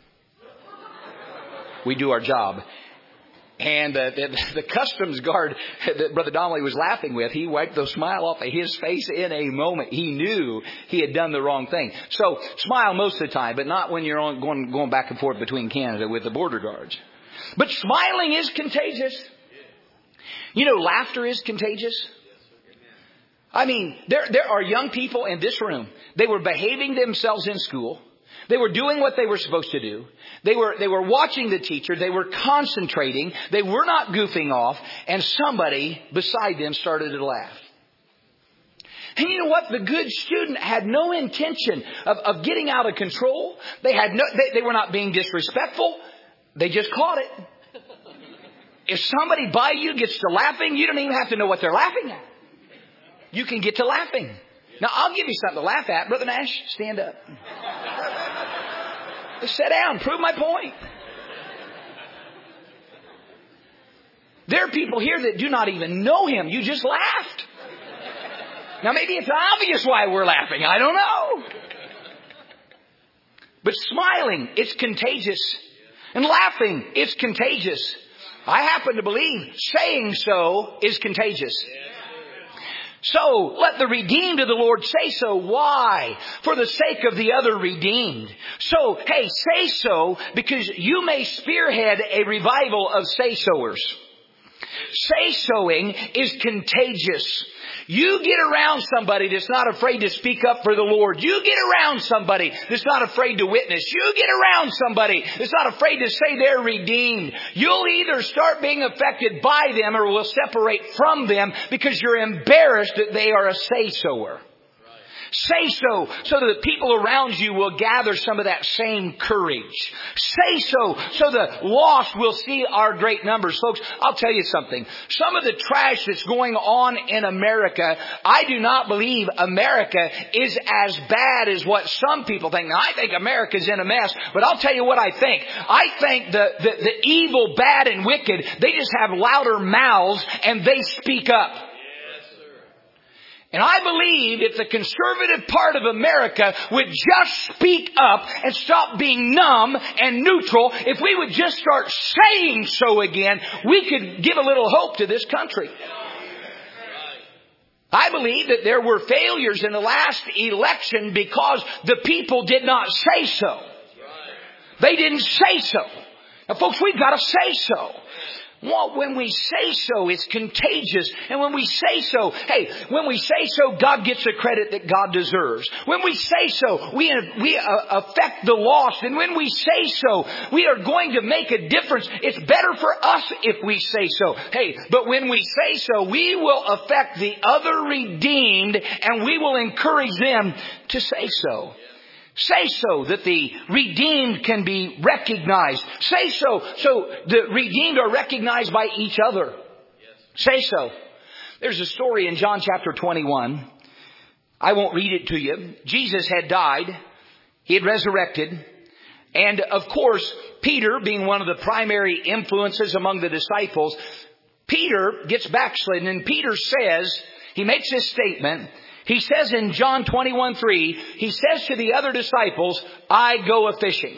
We do our job. And uh, the, the customs guard that Brother Donnelly was laughing with, he wiped the smile off of his face in a moment. He knew he had done the wrong thing. So smile most of the time, but not when you're on, going, going back and forth between Canada with the border guards. But smiling is contagious. You know, laughter is contagious. I mean, there, there are young people in this room. They were behaving themselves in school. They were doing what they were supposed to do. They were, they were watching the teacher. They were concentrating. They were not goofing off. And somebody beside them started to laugh. And you know what? The good student had no intention of, of getting out of control. They had no, they, they were not being disrespectful. They just caught it. If somebody by you gets to laughing, you don't even have to know what they're laughing at. You can get to laughing. Now, I'll give you something to laugh at. Brother Nash, stand up. Just sit down. Prove my point. There are people here that do not even know him. You just laughed. Now, maybe it's obvious why we're laughing. I don't know. But smiling, it's contagious. And laughing, it's contagious. I happen to believe saying so is contagious. So let the redeemed of the Lord say so. Why? For the sake of the other redeemed. So, hey, say so because you may spearhead a revival of say-soers. Say-soing is contagious. You get around somebody that's not afraid to speak up for the Lord. You get around somebody that's not afraid to witness. You get around somebody that's not afraid to say they're redeemed. You'll either start being affected by them or will separate from them because you're embarrassed that they are a say-sower. Say so, so that the people around you will gather some of that same courage. Say so, so the lost will see our great numbers. Folks, I'll tell you something. Some of the trash that's going on in America, I do not believe America is as bad as what some people think. Now, I think America's in a mess, but I'll tell you what I think. I think the, the, the evil, bad, and wicked, they just have louder mouths and they speak up. And I believe if the conservative part of America would just speak up and stop being numb and neutral, if we would just start saying so again, we could give a little hope to this country. I believe that there were failures in the last election because the people did not say so. They didn't say so. Now, folks, we've got to say so. Well, when we say so, it's contagious. And when we say so, hey, when we say so, God gets the credit that God deserves. When we say so, we, we uh, affect the lost. And when we say so, we are going to make a difference. It's better for us if we say so. Hey, but when we say so, we will affect the other redeemed and we will encourage them to say so. Say so that the redeemed can be recognized. Say so so the redeemed are recognized by each other. Say so. There's a story in John chapter twenty-one. I won't read it to you. Jesus had died. He had resurrected. And of course, Peter, being one of the primary influences among the disciples, Peter gets backslidden, and Peter says, he makes this statement. He says in John twenty-one three, he says to the other disciples, I go a-fishing.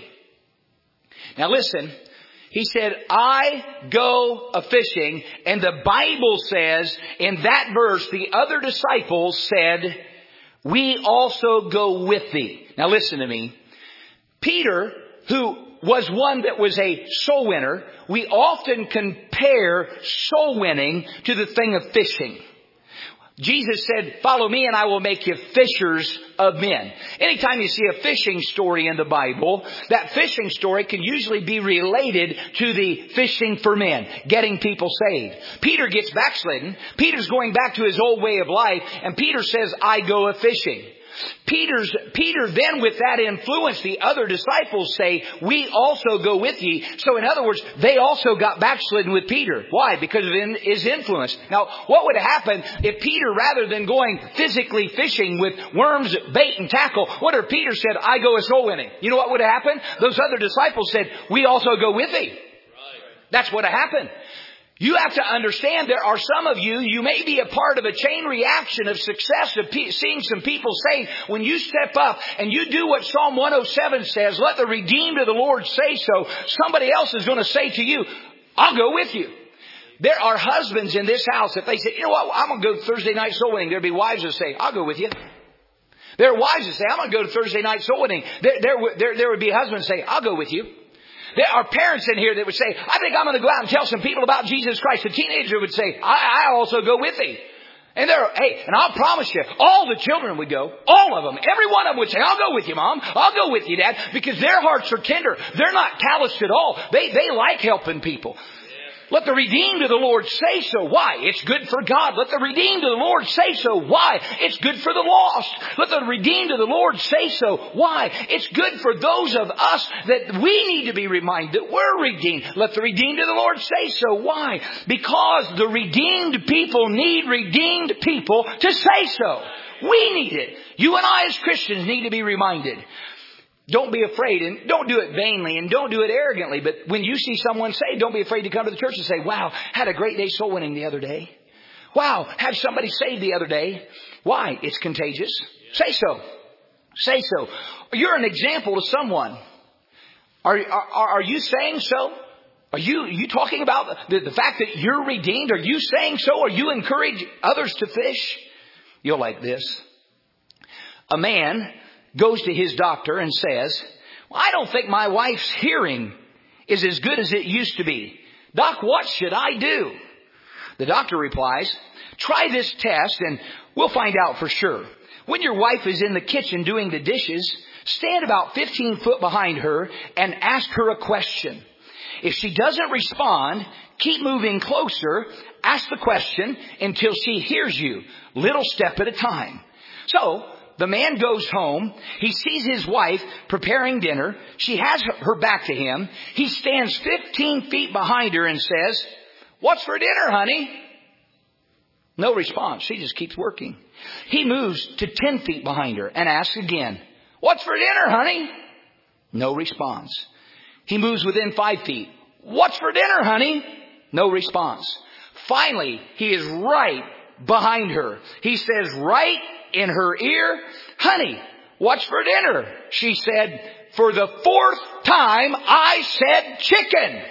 Now listen, he said, I go a-fishing, and the Bible says in that verse, the other disciples said, we also go with thee. Now listen to me. Peter, who was one that was a soul winner, we often compare soul winning to the thing of fishing. Jesus said, follow me and I will make you fishers of men. Anytime you see a fishing story in the Bible, that fishing story can usually be related to the fishing for men, getting people saved. Peter gets backslidden. Peter's going back to his old way of life, and Peter says, I go a-fishing. Peter's, Peter then, with that influence, the other disciples say, we also go with ye. So in other words, they also got backslidden with Peter. Why? Because of in, his influence. Now, what would happen if Peter, rather than going physically fishing with worms, bait, and tackle, what if Peter said, I go a soul winning? You know what would have happened? Those other disciples said, we also go with thee. That's what happened. You have to understand there are some of you, you may be a part of a chain reaction of success of pe- seeing some people saved. When you step up and you do what Psalm one oh seven says, let the redeemed of the Lord say so, somebody else is going to say to you, I'll go with you. There are husbands in this house, if they say, you know what, I'm going to go Thursday night soul winning, there'll be wives that say, I'll go with you. There are wives that say, I'm going to go to Thursday night soul winning. There, there, there, there would be husbands that say, I'll go with you. There are parents in here that would say, I think I'm going to go out and tell some people about Jesus Christ. A teenager would say, I, I also go with thee. And there, hey, and I'll promise you, all the children would go. All of them. Every one of them would say, I'll go with you, Mom. I'll go with you, Dad. Because their hearts are tender. They're not calloused at all. They, they like helping people. Let the redeemed of the Lord say so. Why? It's good for God. Let the redeemed of the Lord say so. Why? It's good for the lost. Let the redeemed of the Lord say so. Why? It's good for those of us that we need to be reminded that we're redeemed. Let the redeemed of the Lord say so. Why? Because the redeemed people need redeemed people to say so. We need it. You and I as Christians need to be reminded. Don't be afraid, and don't do it vainly, and don't do it arrogantly. But when you see someone saved, don't be afraid to come to the church and say, wow, had a great day soul winning the other day. Wow, had somebody saved the other day. Why? It's contagious. Say so. Say so. You're an example to someone. Are, are, are you saying so? Are you, you talking about the, the fact that you're redeemed? Are you saying so? Are you encourage others to fish? You'll like this. A man goes to his doctor and says, well, I don't think my wife's hearing is as good as it used to be. Doc, what should I do? The doctor replies, try this test and we'll find out for sure. When your wife is in the kitchen doing the dishes, stand about fifteen foot behind her and ask her a question. If she doesn't respond, keep moving closer. Ask the question until she hears you, little step at a time. So, the man goes home. He sees his wife preparing dinner. She has her back to him. He stands fifteen feet behind her and says, what's for dinner, honey? No response. She just keeps working. He moves to ten feet behind her and asks again, what's for dinner, honey? No response. He moves within five feet. What's for dinner, honey? No response. Finally, he is right behind her. He says right in her ear, honey, what's for dinner? She said, for the fourth time, I said chicken.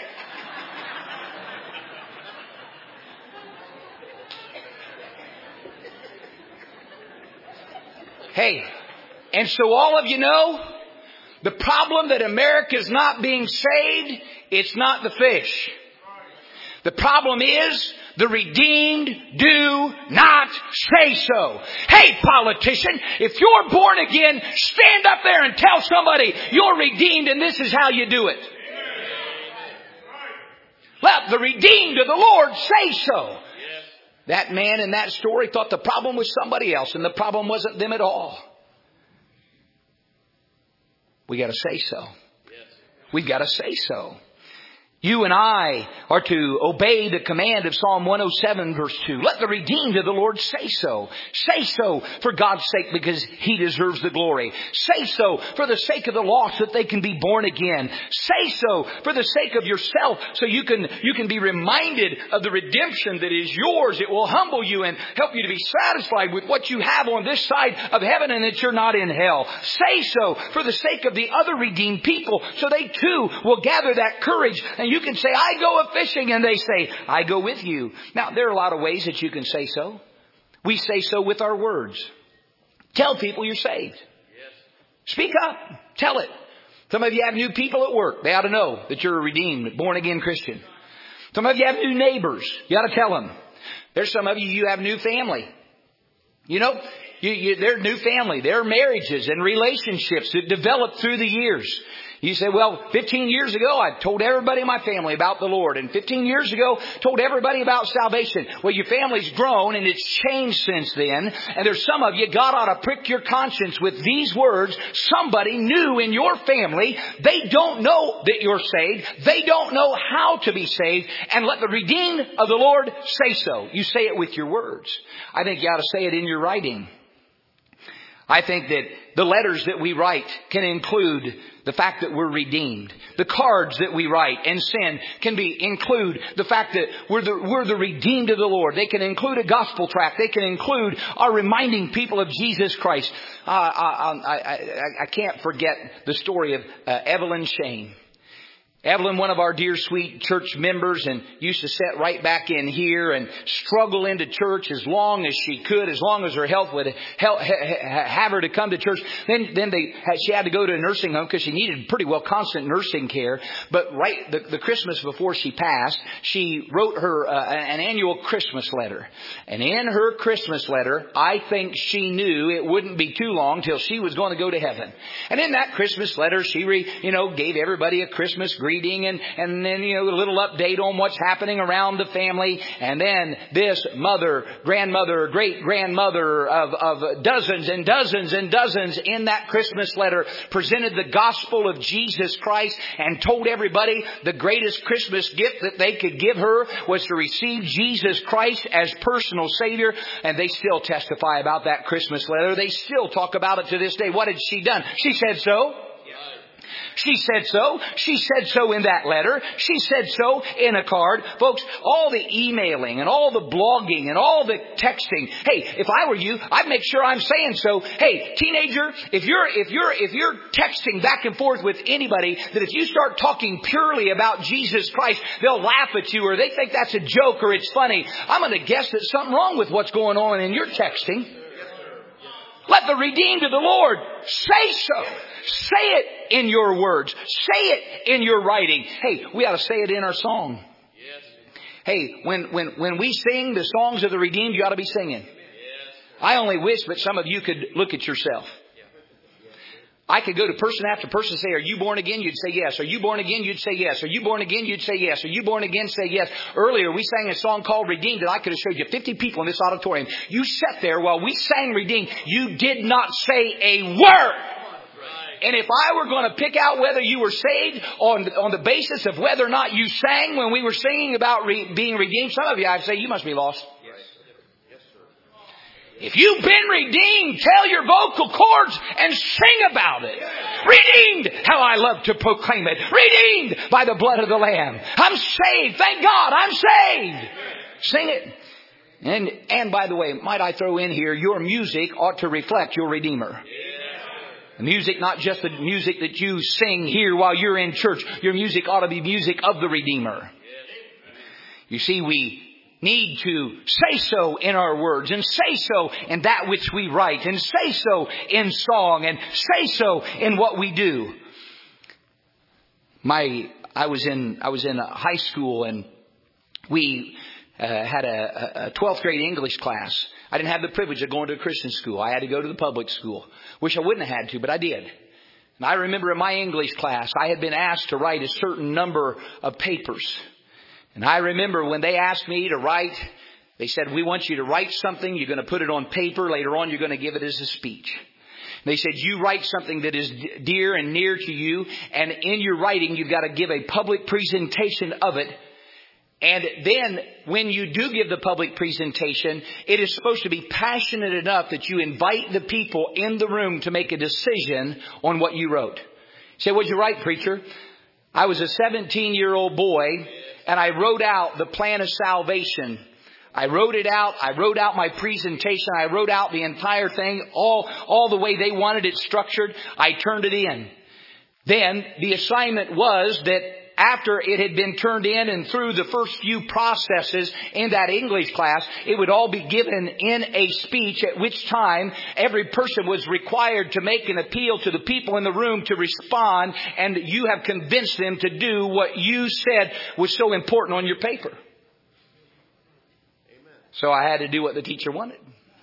Hey, and so all of you know, the problem that America's not being saved, it's not the fish. The problem is, the redeemed do not say so. Hey, politician, if you're born again, stand up there and tell somebody you're redeemed and this is how you do it. Let the redeemed of the Lord say so. That man in that story thought the problem was somebody else, and the problem wasn't them at all. We got to say so. We've got to say so. You and I are to obey the command of Psalm one oh seven verse two. Let the redeemed of the Lord say so. Say so for God's sake because He deserves the glory. Say so for the sake of the lost that they can be born again. Say so for the sake of yourself so you can, you can be reminded of the redemption that is yours. It will humble you and help you to be satisfied with what you have on this side of heaven and that you're not in hell. Say so for the sake of the other redeemed people so they too will gather that courage. And you can say, I go a-fishing, and they say, I go with you. Now, there are a lot of ways that you can say so. We say so with our words. Tell people you're saved. Yes. Speak up. Tell it. Some of you have new people at work. They ought to know that you're a redeemed, born-again Christian. Some of you have new neighbors. You ought to tell them. There's some of you, you have new family. You know, you, you, they're new family. They're marriages and relationships that develop through the years. You say, well, fifteen years ago, I told everybody in my family about the Lord. And fifteen years ago, told everybody about salvation. Well, your family's grown and it's changed since then. And there's some of you, God ought to prick your conscience with these words. Somebody new in your family, they don't know that you're saved. They don't know how to be saved. And let the redeemed of the Lord say so. You say it with your words. I think you ought to say it in your writing. I think that the letters that we write can include the fact that we're redeemed. The cards that we write and send can be include the fact that we're the, we're the redeemed of the Lord. They can include a gospel tract. They can include our reminding people of Jesus Christ. Uh, I, I, I, I can't forget the story of uh, Evelyn Shane. Evelyn, one of our dear sweet church members, and used to sit right back in here and struggle into church as long as she could, as long as her health would help, have her to come to church. Then, then they, she had to go to a nursing home because she needed pretty well constant nursing care. But right the, the Christmas before she passed, she wrote her uh, an annual Christmas letter. And in her Christmas letter, I think she knew it wouldn't be too long till she was going to go to heaven. And in that Christmas letter, she, re, you know, gave everybody a Christmas greeting. And, and then, you know, a little update on what's happening around the family. And then this mother, grandmother, great grandmother of, of dozens and dozens and dozens in that Christmas letter presented the gospel of Jesus Christ and told everybody the greatest Christmas gift that they could give her was to receive Jesus Christ as personal Savior. And they still testify about that Christmas letter. They still talk about it to this day. What had she done? She said so. She said so. She said so in that letter. She said so in a card. Folks, all the emailing and all the blogging and all the texting. Hey, if I were you, I'd make sure I'm saying so. Hey, teenager, if you're, if you're, if you're texting back and forth with anybody, that if you start talking purely about Jesus Christ, they'll laugh at you or they think that's a joke or it's funny. I'm going to guess there's something wrong with what's going on in your texting. Let the redeemed of the Lord say so. Say it in your words. Say it in your writing. Hey, we ought to say it in our song. Yes. Hey, when, when, when we sing the songs of the redeemed, you ought to be singing. Yes. I only wish that some of you could look at yourself. I could go to person after person and say, are you born again? You'd say yes. Are you born again? You'd say yes. Are you born again? You'd say yes. Are you born again? Say yes. Earlier, we sang a song called Redeemed, and I could have showed you fifty people in this auditorium. You sat there while we sang Redeemed. You did not say a word. And if I were going to pick out whether you were saved on, on the basis of whether or not you sang when we were singing about re, being redeemed, some of you, I'd say you must be lost. If you've been redeemed, tell your vocal cords and sing about it. Redeemed, how I love to proclaim it. Redeemed by the blood of the Lamb. I'm saved. Thank God, I'm saved. Sing it. And, and by the way, might I throw in here, your music ought to reflect your Redeemer. The music, not just the music that you sing here while you're in church. Your music ought to be music of the Redeemer. You see, we need to say so in our words and say so in that which we write and say so in song and say so in what we do. My, I was in, I was in a high school and we uh, had a, a twelfth grade English class. I didn't have the privilege of going to a Christian school. I had to go to the public school. Wish I wouldn't have had to, but I did. And I remember in my English class, I had been asked to write a certain number of papers. And I remember when they asked me to write, they said, we want you to write something. You're going to put it on paper. Later on, you're going to give it as a speech. They said, you write something that is dear and near to you, and in your writing, you've got to give a public presentation of it. And then when you do give the public presentation, it is supposed to be passionate enough that you invite the people in the room to make a decision on what you wrote. You say, what'd you write, preacher? I was a seventeen-year-old boy, and I wrote out the plan of salvation. I wrote it out. I wrote out my presentation. I wrote out the entire thing, all, all the way they wanted it structured. I turned it in. Then the assignment was that after it had been turned in and through the first few processes in that English class, it would all be given in a speech, at which time every person was required to make an appeal to the people in the room to respond, and you have convinced them to do what you said was so important on your paper. So I had to do what the teacher wanted.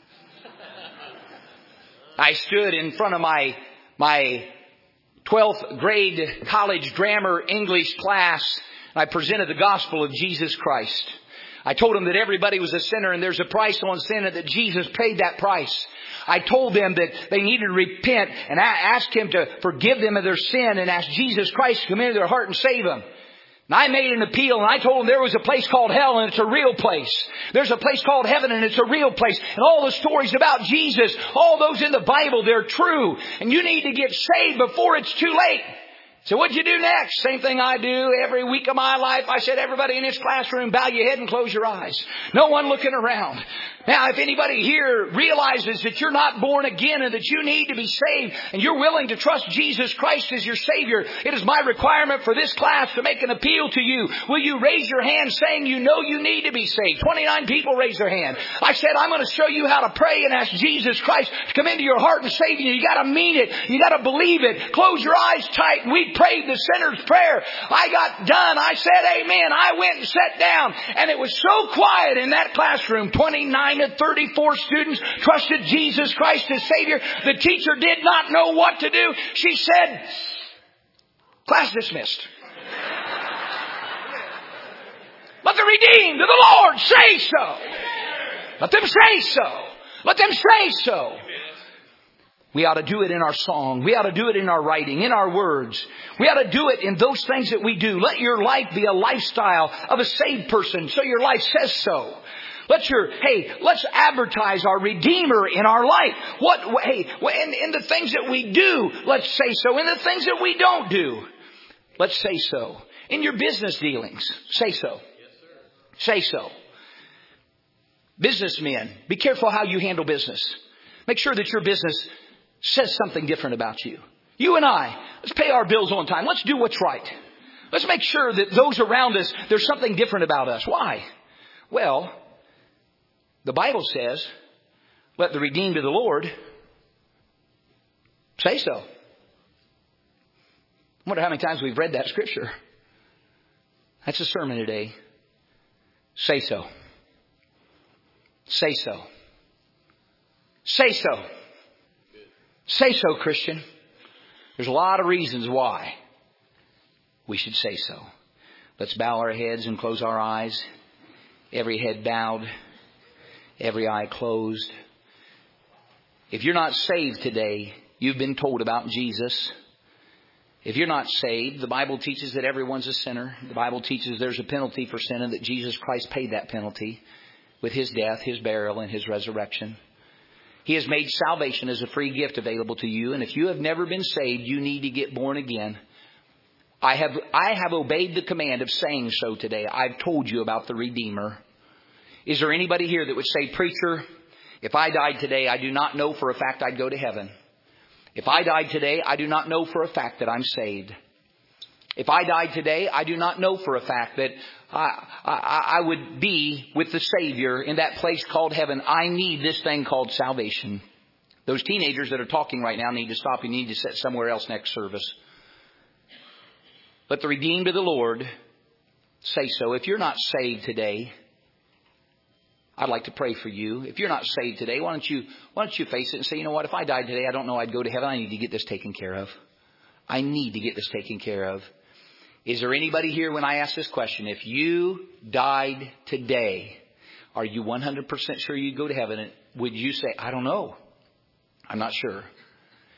I stood in front of my my twelfth grade college grammar English class, and I presented the gospel of Jesus Christ. I told them that everybody was a sinner and there's a price on sin and that Jesus paid that price. I told them that they needed to repent and ask Him to forgive them of their sin and ask Jesus Christ to come into their heart and save them. And I made an appeal, and I told them there was a place called hell, and it's a real place. There's a place called heaven, and it's a real place. And all the stories about Jesus, all those in the Bible, they're true. And you need to get saved before it's too late. So what'd you do next? Same thing I do every week of my life. I said, everybody in this classroom, bow your head and close your eyes. No one looking around. Now, if anybody here realizes that you're not born again and that you need to be saved and you're willing to trust Jesus Christ as your Savior, it is my requirement for this class to make an appeal to you. Will you raise your hand saying you know you need to be saved? twenty-nine people raised their hand. I said, I'm going to show you how to pray and ask Jesus Christ to come into your heart and save you. You got to mean it. You got to believe it. Close your eyes tight. And we prayed the sinner's prayer. I got done. I said amen. I went and sat down, and it was so quiet in that classroom. twenty-nine to thirty-four students trusted Jesus Christ as Savior. The teacher did not know what to do. She said, class dismissed. Let the redeemed of the Lord say so. Let them say so. Let them say so. We ought to do it in our song. We ought to do it in our writing, in our words. We ought to do it in those things that we do. Let your life be a lifestyle of a saved person, so your life says so. Let's your, hey, let's advertise our Redeemer in our life. What, hey, in, in the things that we do, let's say so. In the things that we don't do, let's say so. In your business dealings, say so. Say so. Businessmen, be careful how you handle business. Make sure that your business says something different about you. You and I, let's pay our bills on time. Let's do what's right. Let's make sure that those around us, there's something different about us. Why? Well, the Bible says, let the redeemed of the Lord say so. I wonder how many times we've read that scripture. That's a sermon today. Say so. Say so. Say so. Say so, Christian. There's a lot of reasons why we should say so. Let's bow our heads and close our eyes. Every head bowed. Every eye closed. If you're not saved today, you've been told about Jesus. If you're not saved, the Bible teaches that everyone's a sinner. The Bible teaches there's a penalty for sin and that Jesus Christ paid that penalty with His death, His burial, and His resurrection. He has made salvation as a free gift available to you. And if you have never been saved, you need to get born again. I have, I have obeyed the command of saying so today. I've told you about the Redeemer. Is there anybody here that would say, preacher, if I died today, I do not know for a fact I'd go to heaven. If I died today, I do not know for a fact that I'm saved. If I died today, I do not know for a fact that I, I, I would be with the Savior in that place called heaven. I need this thing called salvation. Those teenagers that are talking right now need to stop. You need to sit somewhere else next service. Let the redeemed of the Lord say so. If you're not saved today, I'd like to pray for you. If you're not saved today, why don't you why don't you face it and say, you know what, if I died today, I don't know I'd go to heaven. I need to get this taken care of. I need to get this taken care of. Is there anybody here when I ask this question, if you died today, are you one hundred percent sure you'd go to heaven? And would you say, I don't know. I'm not sure.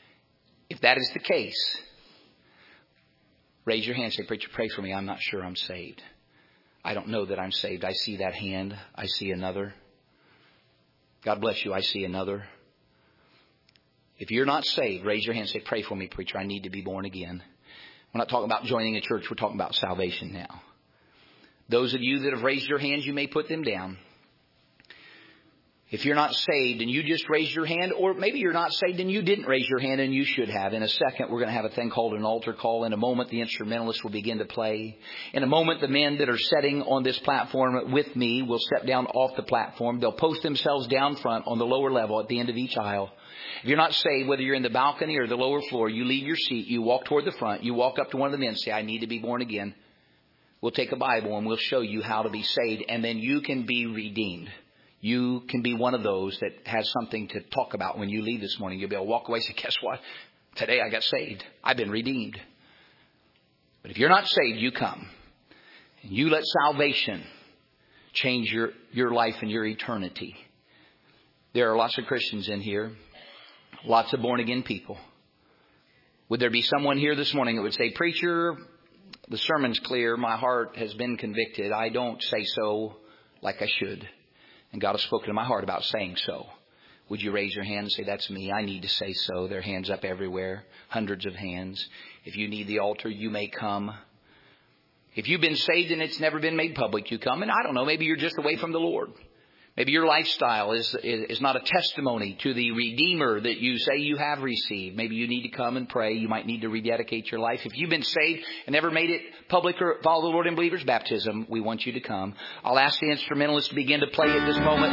If that is the case, raise your hand and say, preacher, pray for me. I'm not sure I'm saved. I don't know that I'm saved. I see that hand. I see another. God bless you. I see another. If you're not saved, raise your hand and say, pray for me, preacher. I need to be born again. We're not talking about joining a church. We're talking about salvation now. Those of you that have raised your hands, you may put them down. If you're not saved and you just raised your hand, or maybe you're not saved and you didn't raise your hand and you should have. In a second, we're going to have a thing called an altar call. In a moment, the instrumentalists will begin to play. In a moment, the men that are sitting on this platform with me will step down off the platform. They'll post themselves down front on the lower level at the end of each aisle. If you're not saved, whether you're in the balcony or the lower floor, you leave your seat, you walk toward the front, you walk up to one of the men and say, I need to be born again. We'll take a Bible and we'll show you how to be saved, and then you can be redeemed. You can be one of those that has something to talk about when you leave this morning. You'll be able to walk away and say, guess what? Today I got saved. I've been redeemed. But if you're not saved, you come. And you let salvation change your, your life and your eternity. There are lots of Christians in here. Lots of born-again people. Would there be someone here this morning that would say, preacher, the sermon's clear. My heart has been convicted. I don't say so like I should. And God has spoken to my heart about saying so. Would you raise your hand and say, that's me. I need to say so. There are hands up everywhere. Hundreds of hands. If you need the altar, you may come. If you've been saved and it's never been made public, you come. And I don't know, maybe you're just away from the Lord. Maybe your lifestyle is, is, is not a testimony to the Redeemer that you say you have received. Maybe you need to come and pray. You might need to rededicate your life. If you've been saved and never made it public or follow the Lord in believer's baptism, we want you to come. I'll ask the instrumentalists to begin to play at this moment.